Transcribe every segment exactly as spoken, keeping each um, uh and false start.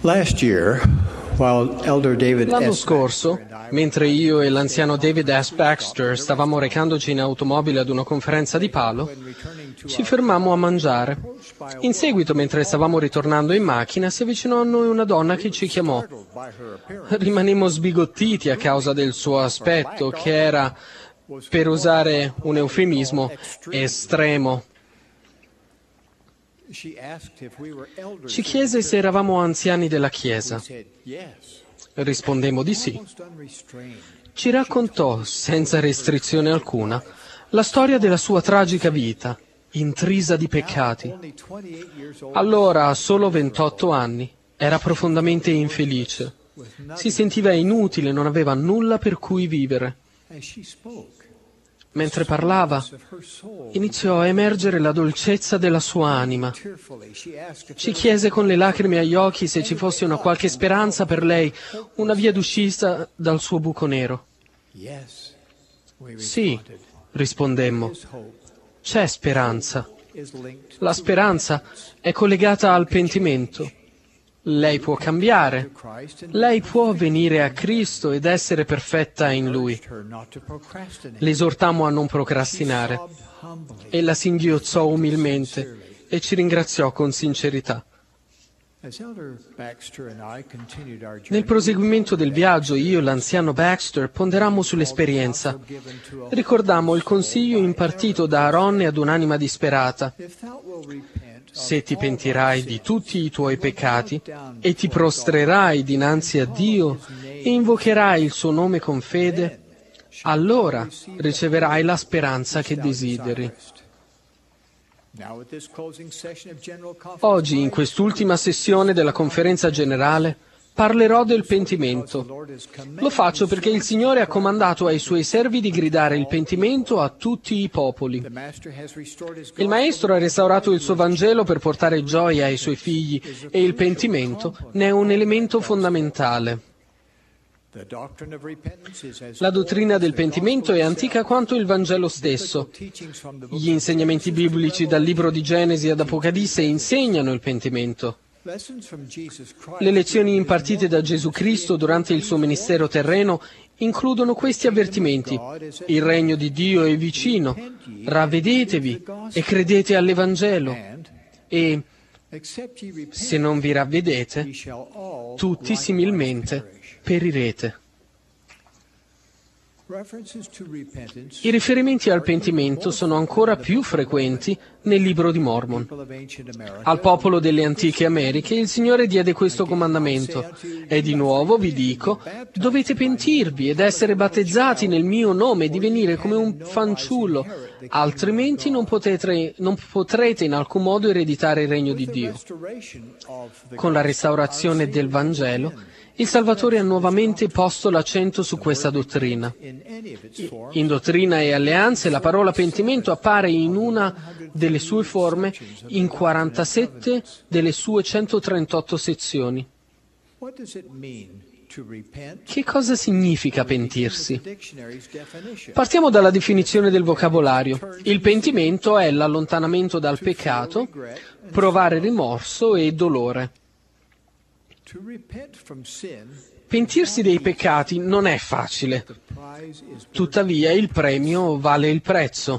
Last year, while Elder David L'anno S. scorso, mentre io e l'anziano David S. Baxter stavamo recandoci in automobile ad una conferenza di Palo, ci fermammo a mangiare. In seguito, mentre stavamo ritornando in macchina, si avvicinò a noi una donna che ci chiamò. Rimanemmo sbigottiti a causa del suo aspetto, che era, per usare un eufemismo, estremo. Ci chiese se eravamo anziani della Chiesa. Rispondemmo di sì. Ci raccontò, senza restrizione alcuna, la storia della sua tragica vita, intrisa di peccati. Allora, a solo ventotto anni, era profondamente infelice. Si sentiva inutile, non aveva nulla per cui vivere. Mentre parlava, iniziò a emergere la dolcezza della sua anima. Ci chiese con le lacrime agli occhi se ci fosse una qualche speranza per lei, una via d'uscita dal suo buco nero. Sì, rispondemmo, c'è speranza. La speranza è collegata al pentimento. Lei può cambiare, lei può venire a Cristo ed essere perfetta in Lui. L'esortammo a non procrastinare. Ella si inghiozzò umilmente e ci ringraziò con sincerità. Nel proseguimento del viaggio, io e l'anziano Baxter ponderammo sull'esperienza. Ricordammo il consiglio impartito da Aronne ad un'anima disperata. Se ti pentirai di tutti i tuoi peccati e ti prostrerai dinanzi a Dio e invocherai il suo nome con fede, allora riceverai la speranza che desideri. Oggi, in quest'ultima sessione della conferenza generale, parlerò del pentimento. Lo faccio perché il Signore ha comandato ai Suoi servi di gridare il pentimento a tutti i popoli. Il Maestro ha restaurato il suo Vangelo per portare gioia ai Suoi figli e il pentimento ne è un elemento fondamentale. La dottrina del pentimento è antica quanto il Vangelo stesso. Gli insegnamenti biblici dal libro di Genesi ad Apocalisse insegnano il pentimento. Le lezioni impartite da Gesù Cristo durante il suo ministero terreno includono questi avvertimenti. Il regno di Dio è vicino, ravvedetevi e credete all'Evangelo. E se non vi ravvedete, tutti similmente perirete. I riferimenti al pentimento sono ancora più frequenti nel libro di Mormon. Al popolo delle antiche Americhe il Signore diede questo comandamento: e di nuovo vi dico, dovete pentirvi ed essere battezzati nel mio nome e divenire come un fanciullo, altrimenti non potete, non potrete in alcun modo ereditare il regno di Dio. Con la restaurazione del Vangelo, il Salvatore ha nuovamente posto l'accento su questa dottrina. In Dottrina e Alleanze la parola pentimento appare in una delle sue forme in quarantasette delle sue centotrentotto sezioni. Che cosa significa pentirsi? Partiamo dalla definizione del vocabolario. Il pentimento è l'allontanamento dal peccato, provare rimorso e dolore. Pentirsi dei peccati non è facile, tuttavia il premio vale il prezzo.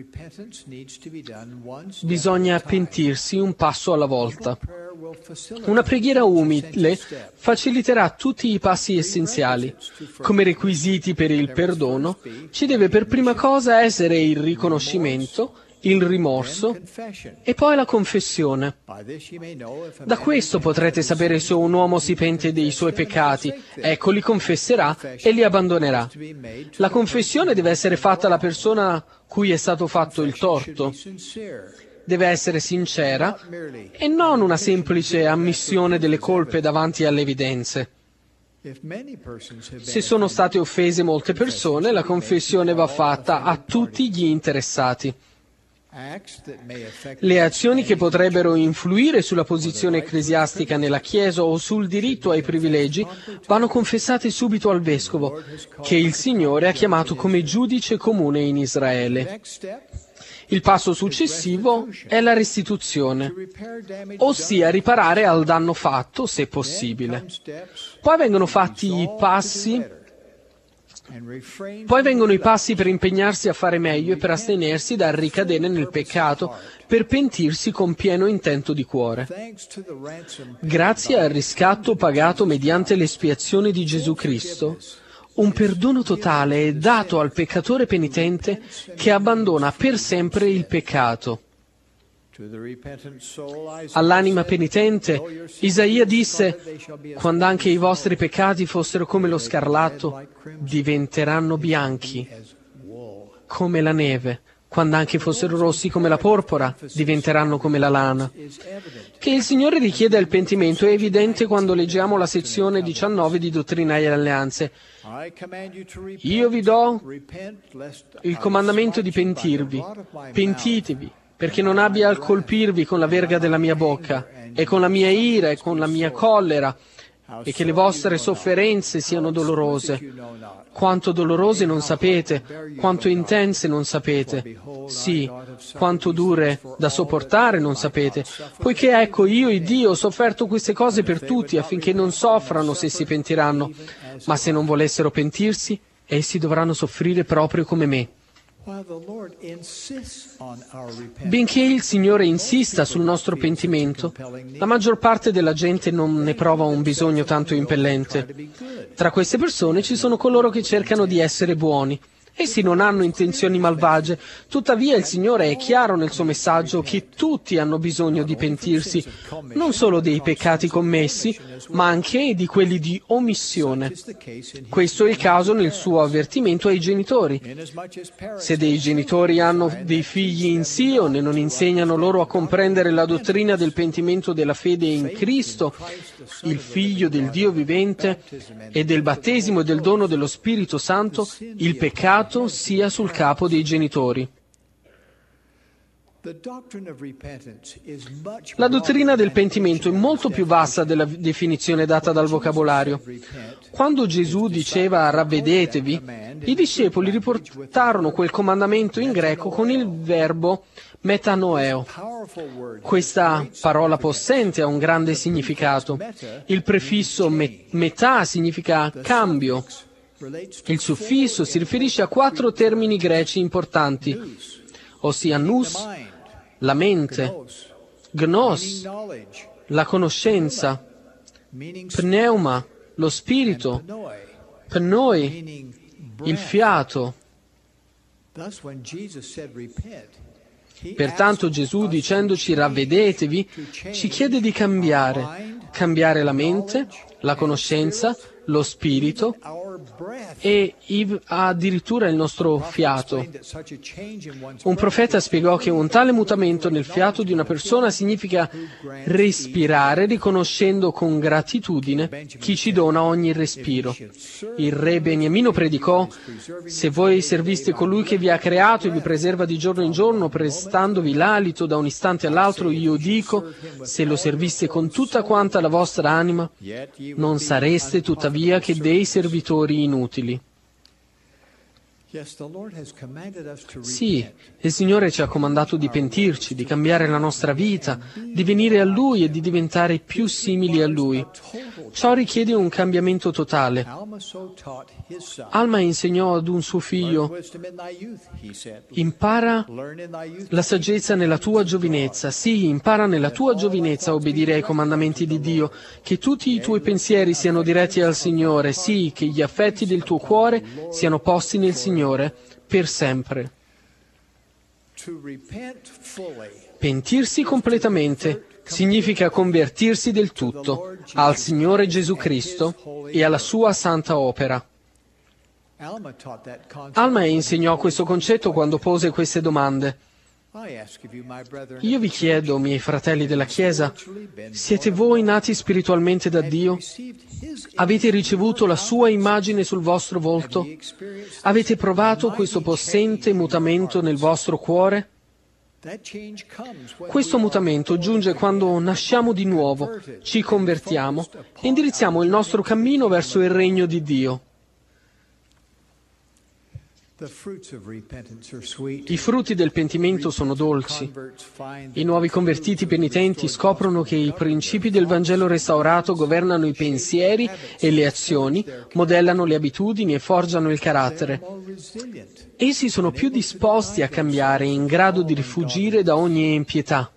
Bisogna pentirsi un passo alla volta. Una preghiera umile faciliterà tutti i passi essenziali. Come requisiti per il perdono, ci deve per prima cosa essere il riconoscimento, il rimorso e poi la confessione. Da questo potrete sapere se un uomo si pente dei suoi peccati. Ecco, li confesserà e li abbandonerà. La confessione deve essere fatta alla persona cui è stato fatto il torto. Deve essere sincera e non una semplice ammissione delle colpe davanti alle evidenze. Se sono state offese molte persone, la confessione va fatta a tutti gli interessati. Le azioni che potrebbero influire sulla posizione ecclesiastica nella Chiesa o sul diritto ai privilegi vanno confessate subito al Vescovo, che il Signore ha chiamato come giudice comune in Israele. Il passo successivo è la restituzione, ossia riparare al danno fatto, se possibile. Poi vengono fatti i passi Poi vengono i passi per impegnarsi a fare meglio e per astenersi dal ricadere nel peccato, per pentirsi con pieno intento di cuore. Grazie al riscatto pagato mediante l'espiazione di Gesù Cristo, un perdono totale è dato al peccatore penitente che abbandona per sempre il peccato. All'anima penitente, Isaia disse: quando anche i vostri peccati fossero come lo scarlatto, diventeranno bianchi come la neve. Quando anche fossero rossi come la porpora, diventeranno come la lana. Che il Signore richiede il pentimento è evidente quando leggiamo la sezione diciannove di Dottrina e Alleanze. Io vi do il comandamento di pentirvi. Pentitevi, perché non abbia al colpirvi con la verga della mia bocca, e con la mia ira e con la mia collera, e che le vostre sofferenze siano dolorose. Quanto dolorose non sapete, quanto intense non sapete, sì, quanto dure da sopportare non sapete, poiché ecco io, il Dio, ho sofferto queste cose per tutti, affinché non soffrano se si pentiranno, ma se non volessero pentirsi, essi dovranno soffrire proprio come me. Benché il Signore insista sul nostro pentimento, la maggior parte della gente non ne prova un bisogno tanto impellente. Tra queste persone ci sono coloro che cercano di essere buoni. Essi non hanno intenzioni malvagie, tuttavia il Signore è chiaro nel suo messaggio che tutti hanno bisogno di pentirsi, non solo dei peccati commessi, ma anche di quelli di omissione. Questo è il caso nel suo avvertimento ai genitori. Se dei genitori hanno dei figli in Sion e non insegnano loro a comprendere la dottrina del pentimento della fede in Cristo, il Figlio del Dio vivente, e del battesimo e del dono dello Spirito Santo, il peccato sia sul capo dei genitori. La dottrina del pentimento è molto più vasta della definizione data dal vocabolario. Quando Gesù diceva ravvedetevi, i discepoli riportarono quel comandamento in greco con il verbo metanoeo. Questa parola possente ha un grande significato. Il prefisso met- metà significa cambio. Il suffisso si riferisce a quattro termini greci importanti, ossia nous, la mente, gnos, la conoscenza, pneuma, lo spirito, pnoi, il fiato. Pertanto Gesù, dicendoci ravvedetevi, ci chiede di cambiare, cambiare la mente, la conoscenza, lo spirito e addirittura il nostro fiato. Un profeta spiegò che un tale mutamento nel fiato di una persona significa respirare riconoscendo con gratitudine chi ci dona ogni respiro. Il re Beniamino predicò: se voi serviste colui che vi ha creato e vi preserva di giorno in giorno, prestandovi l'alito da un istante all'altro, io dico, se lo serviste con tutta quanta la vostra anima, non sareste tuttavia che dei servitori inutili. Sì, il Signore ci ha comandato di pentirci, di cambiare la nostra vita, di venire a Lui e di diventare più simili a Lui. Ciò richiede un cambiamento totale. Alma insegnò ad un suo figlio: impara la saggezza nella tua giovinezza. Sì, impara nella tua giovinezza a obbedire ai comandamenti di Dio, che tutti i tuoi pensieri siano diretti al Signore. Sì, che gli affetti del tuo cuore siano posti nel Signore per sempre. Pentirsi completamente significa convertirsi del tutto al Signore Gesù Cristo e alla sua santa opera. Alma insegnò questo concetto quando pose queste domande. Io vi chiedo, miei fratelli della Chiesa, siete voi nati spiritualmente da Dio? Avete ricevuto la sua immagine sul vostro volto? Avete provato questo possente mutamento nel vostro cuore? Questo mutamento giunge quando nasciamo di nuovo, ci convertiamo e indirizziamo il nostro cammino verso il regno di Dio. I frutti del pentimento sono dolci. I nuovi convertiti penitenti scoprono che i principi del Vangelo restaurato governano i pensieri e le azioni, modellano le abitudini e forgiano il carattere. Essi sono più disposti a cambiare e in grado di rifuggire da ogni impietà.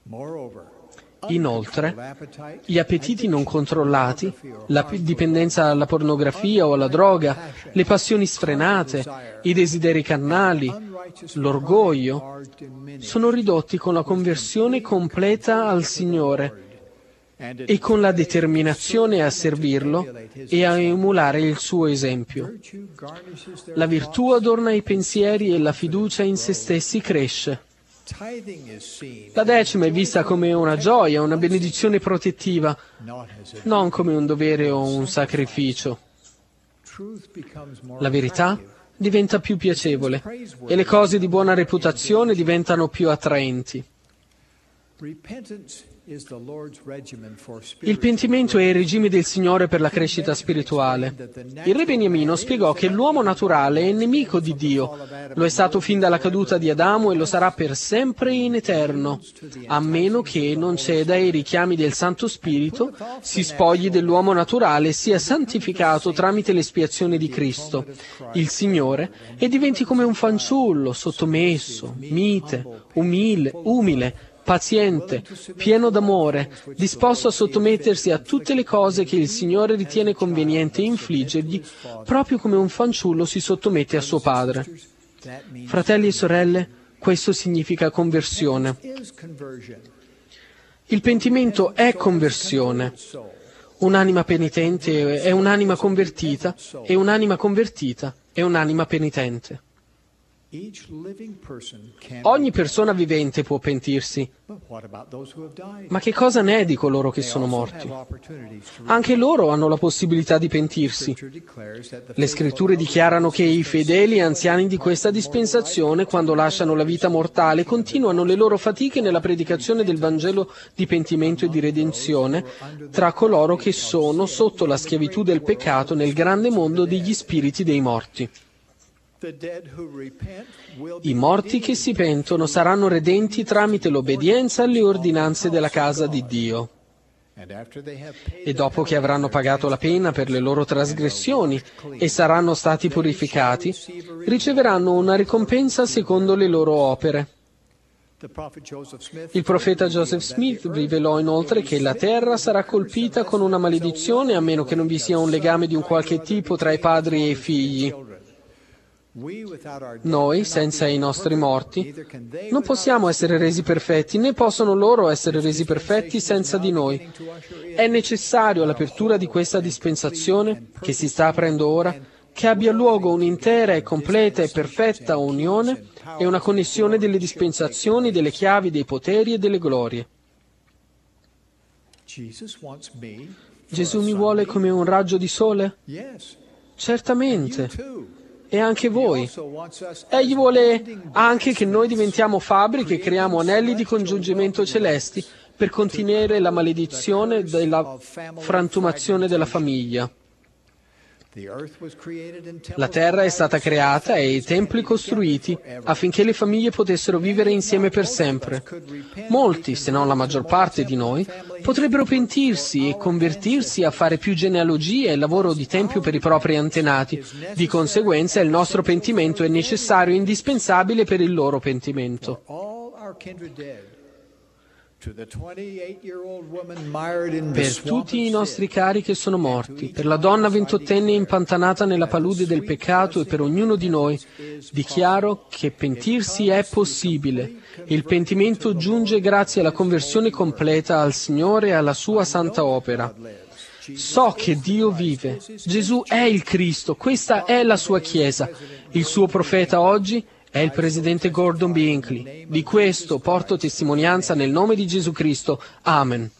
Inoltre, gli appetiti non controllati, la dipendenza alla pornografia o alla droga, le passioni sfrenate, i desideri carnali, l'orgoglio, sono ridotti con la conversione completa al Signore e con la determinazione a servirlo e a emulare il suo esempio. La virtù adorna i pensieri e la fiducia in se stessi cresce. La decima è vista come una gioia, una benedizione protettiva, non come un dovere o un sacrificio. La verità diventa più piacevole e le cose di buona reputazione diventano più attraenti. Il pentimento è il regime del Signore per la crescita spirituale. Il re Beniamino spiegò che l'uomo naturale è nemico di Dio. Lo è stato fin dalla caduta di Adamo e lo sarà per sempre in eterno, a meno che non ceda ai richiami del Santo Spirito, si spogli dell'uomo naturale e sia santificato tramite l'espiazione di Cristo, il Signore, e diventi come un fanciullo, sottomesso, mite, umile, umile, paziente, pieno d'amore, disposto a sottomettersi a tutte le cose che il Signore ritiene conveniente infliggergli, proprio come un fanciullo si sottomette a suo padre. Fratelli e sorelle, questo significa conversione. Il pentimento è conversione. Un'anima penitente è un'anima convertita, e un'anima convertita è un'anima penitente. Ogni persona vivente può pentirsi, ma che cosa ne è di coloro che sono morti? Anche loro hanno la possibilità di pentirsi. Le Scritture dichiarano che i fedeli anziani di questa dispensazione, quando lasciano la vita mortale, continuano le loro fatiche nella predicazione del Vangelo di pentimento e di redenzione tra coloro che sono sotto la schiavitù del peccato nel grande mondo degli spiriti dei morti. I morti che si pentono saranno redenti tramite l'obbedienza alle ordinanze della casa di Dio. E dopo che avranno pagato la pena per le loro trasgressioni e saranno stati purificati, riceveranno una ricompensa secondo le loro opere. Il profeta Joseph Smith rivelò inoltre che la terra sarà colpita con una maledizione a meno che non vi sia un legame di un qualche tipo tra i padri e i figli. Noi, senza i nostri morti, non possiamo essere resi perfetti, né possono loro essere resi perfetti senza di noi. È necessario all'apertura di questa dispensazione, che si sta aprendo ora, che abbia luogo un'intera e completa e perfetta unione e una connessione delle dispensazioni, delle chiavi, dei poteri e delle glorie. Gesù mi vuole come un raggio di sole? Certamente. E anche voi. Egli vuole anche che noi diventiamo fabbriche e creiamo anelli di congiungimento celesti per contenere la maledizione della frantumazione della famiglia. La terra è stata creata e i templi costruiti affinché le famiglie potessero vivere insieme per sempre. Molti, se non la maggior parte di noi, potrebbero pentirsi e convertirsi a fare più genealogie e lavoro di tempio per i propri antenati. Di conseguenza, il nostro pentimento è necessario e indispensabile per il loro pentimento. Per tutti i nostri cari che sono morti, per la donna ventottenne impantanata nella palude del peccato e per ognuno di noi, dichiaro che pentirsi è possibile. Il pentimento giunge grazie alla conversione completa al Signore e alla sua santa opera. So che Dio vive. Gesù è il Cristo, questa è la sua Chiesa. Il suo profeta oggi è il presidente Gordon B. Hinckley. Di questo porto testimonianza nel nome di Gesù Cristo. Amen.